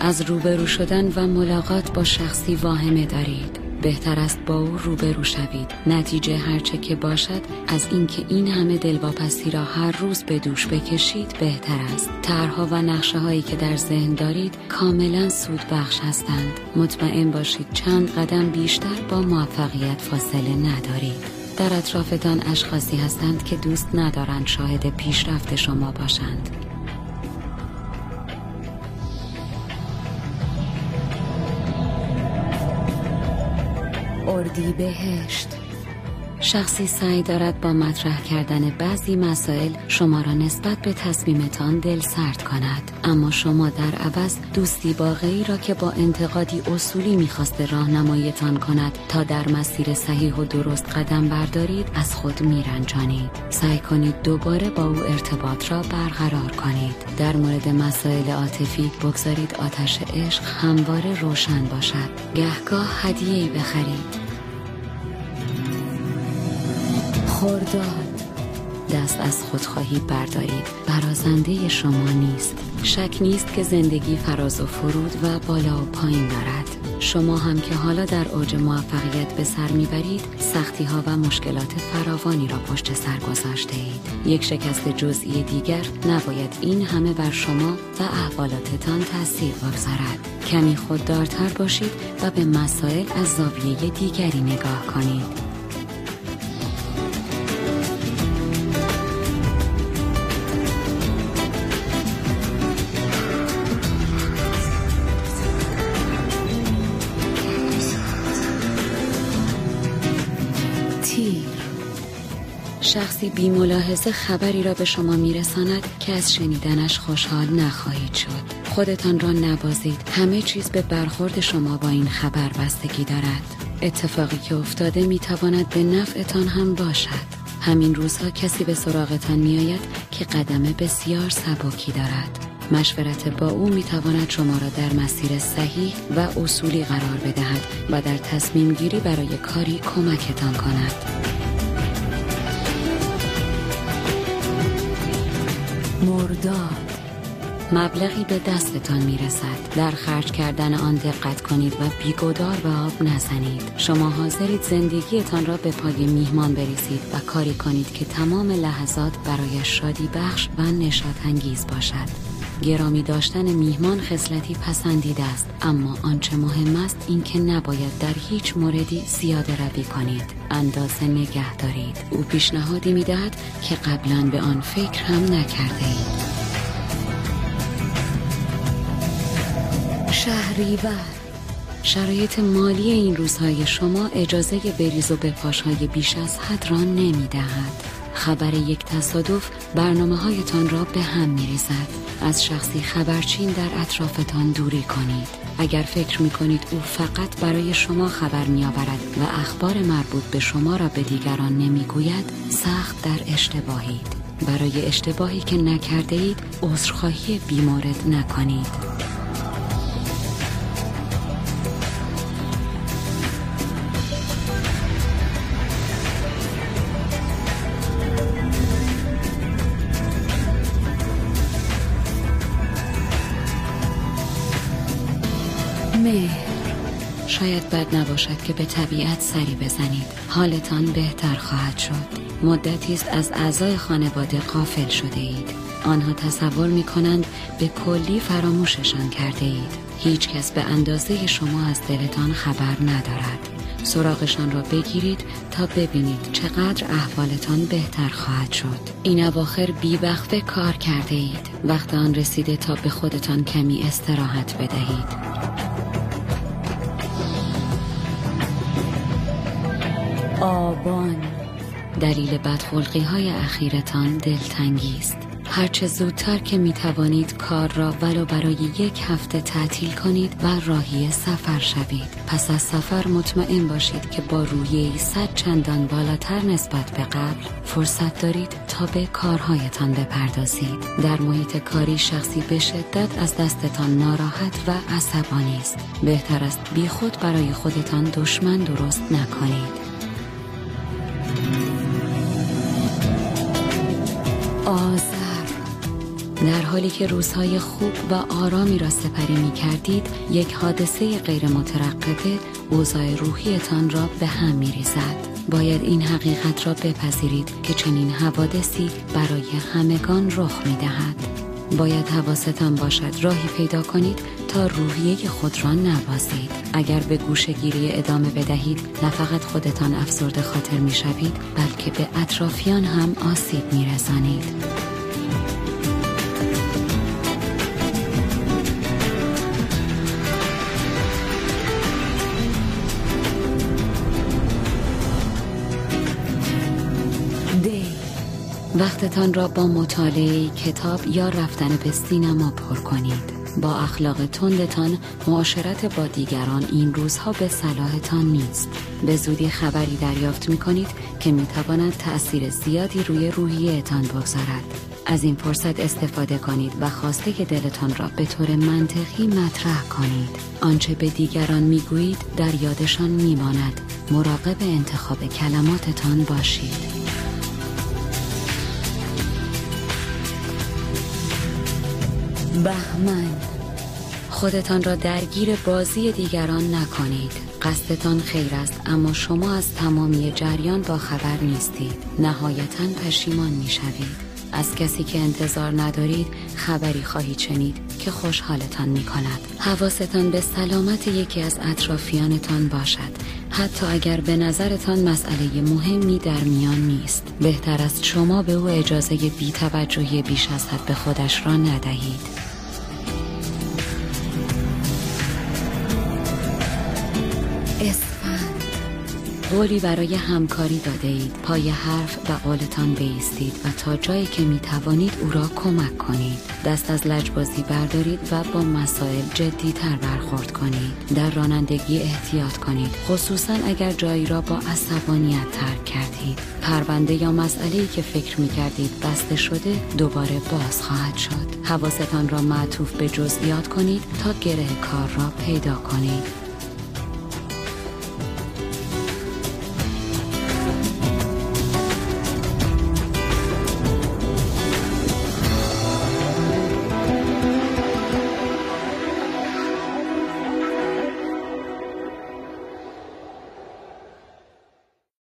از روبرو شدن و ملاقات با شخصی واهمه دارید. بهتر است با او روبرو شوید. نتیجه هرچه که باشد از اینکه این همه دلواپسی را هر روز به دوش بکشید بهتر است. طرح‌ها و نقشه‌هایی که در ذهن دارید کاملا سود بخش هستند. مطمئن باشید چند قدم بیشتر با موفقیت فاصله ندارید. در اطرافتان اشخاصی هستند که دوست ندارند شاهد پیشرفت شما باشند. اردیبهشت. شخصی سعی دارد با مطرح کردن بعضی مسائل شما را نسبت به تصمیمتان دل سرد کند، اما شما در عوض دوستی واقعی را که با انتقادی اصولی می‌خواسته راهنماییتان کند تا در مسیر صحیح و درست قدم بردارید از خود میرنجانید. سعی کنید دوباره با او ارتباط را برقرار کنید. در مورد مسائل عاطفی بگذارید آتش عشق همواره روشن باشد. گهگاه هدیه‌ای بخرید. خرداد. دست از خودخواهی بردارید. برازنده شما نیست. شک نیست که زندگی فراز و فرود و بالا و پایین دارد. شما هم که حالا در اوج موفقیت به سر میبرید سختی ها و مشکلات فراوانی را پشت سر گذاشته اید. یک شکست جزئی دیگر نباید این همه بر شما و احوالاتتان تأثیر بگذارد. کمی خوددارتر باشید و به مسائل از زاویه دیگری نگاه کنید. شخصی بی ملاحظه خبری را به شما میرساند که از شنیدنش خوشحال نخواهید شد. خودتان را نبازید. همه چیز به برخورد شما با این خبر بستگی دارد. اتفاقی که افتاده میتواند به نفعتان هم باشد. همین روزها کسی به سراغتان میآید که قدم بسیار سبکی دارد. مشورت با او میتواند شما را در مسیر صحیح و اصولی قرار بدهد و در تصمیم گیری برای کاری کمکتان کند. مرداد. مبلغی به دستتان میرسد. در خرج کردن آن دقت کنید و بیگدار به آب نزنید. شما حاضرید زندگیتان را به پای میهمان بریزید و کاری کنید که تمام لحظات برای شادی بخش و نشاط انگیز باشد. گرامی داشتن میهمان خصلتی پسندیده است، اما آنچه مهم است این که نباید در هیچ موردی زیاده روی کنید. اندازه نگه دارید. او پیشنهادی میدهد که قبلا به آن فکر هم نکرده اید. شهریور. شرایط مالی این روزهای شما اجازه بریز و بپاشهای بیش از حد را نمیدهد. خبر یک تصادف برنامه‌هایتان را به هم می‌ریزد. از شخصی خبرچین در اطرافتان دوری کنید. اگر فکر می‌کنید او فقط برای شما خبر می‌آورد و اخبار مربوط به شما را به دیگران نمی‌گوید، سخت در اشتباهید. برای اشتباهی که نکرده اید، عذرخواهی بی‌مورد نکنید. شاید بد نباشد که به طبیعت سری بزنید. حالتان بهتر خواهد شد. مدتی است از اعضای خانواده غافل شده اید. آنها تصور می کنند به کلی فراموششان کرده اید. هیچ کس به اندازه شما از دلتان خبر ندارد. سراغشان را بگیرید تا ببینید چقدر احوالتان بهتر خواهد شد. این اواخر بی‌وقفه کار کرده اید. وقت آن رسیده تا به خودتان کمی استراحت بدهید. آبان. دلیل بدخلقی‌های اخیرتان دلتنگی است. هرچه زودتر که میتوانید کار را ولو برای یک هفته تعطیل کنید و راهی سفر شوید. پس از سفر مطمئن باشید که با روحیه‌ای 100 چندان بالاتر نسبت به قبل فرصت دارید تا به کارهایتان بپردازید. در محیط کاری شخصی به شدت از دستتان ناراحت و عصبانی است. بهتر است بی خود برای خودتان دشمن درست نکنید. آذر. در حالی که روزهای خوب و آرامی را سپری می کردید، یک حادثه غیر مترقبه اوضاع روحیتان را به هم می ریزد. باید این حقیقت را بپذیرید که چنین حوادثی برای همگان رخ می دهد. باید حواستان باشد راهی پیدا کنید تا روحیه خود را نبازید. اگر به گوشه‌گیری ادامه بدهید، نه فقط خودتان افسرده خاطر می شوید، بلکه به اطرافیان هم آسیب می رسانید. وقتتان را با مطالعه کتاب یا رفتن به سینما پر کنید. با اخلاق تندتان معاشرت با دیگران این روزها به صلاحتان نیست. به زودی خبری دریافت می کنید که می تواند تأثیر زیادی روی روحیه‌تان بگذارد. از این فرصت استفاده کنید و خواسته که دلتان را به طور منطقی مطرح کنید. آنچه به دیگران می گویید در یادشان می ماند. مراقب انتخاب کلماتتان باشید. بهمن، خودتان را درگیر بازی دیگران نکنید. قصدتان خیر است، اما شما از تمامی جریان با خبر نیستید. نهایتاً پشیمان می شوید. از کسی که انتظار ندارید خبری خواهید شنید که خوشحالتان می کند. حواستان به سلامت یکی از اطرافیانتان باشد، حتی اگر به نظرتان مسئله مهمی در میان نیست. بهتر است شما به او اجازه بی‌توجهی بیش از حد به خودش را ندهید. اسفند، قولی برای همکاری داده اید. پای حرف و قولتان بایستید و تا جایی که می توانید او را کمک کنید. دست از لجبازی بردارید و با مسائل جدی‌تر برخورد کنید. در رانندگی احتیاط کنید، خصوصا اگر جایی را با عصبانیت ترک کردید. پرونده یا مسئله‌ای که فکر می کردید بسته شده دوباره باز خواهد شد. حواستان را معطوف به جزئیات کنید تا گره کار را پیدا کنید.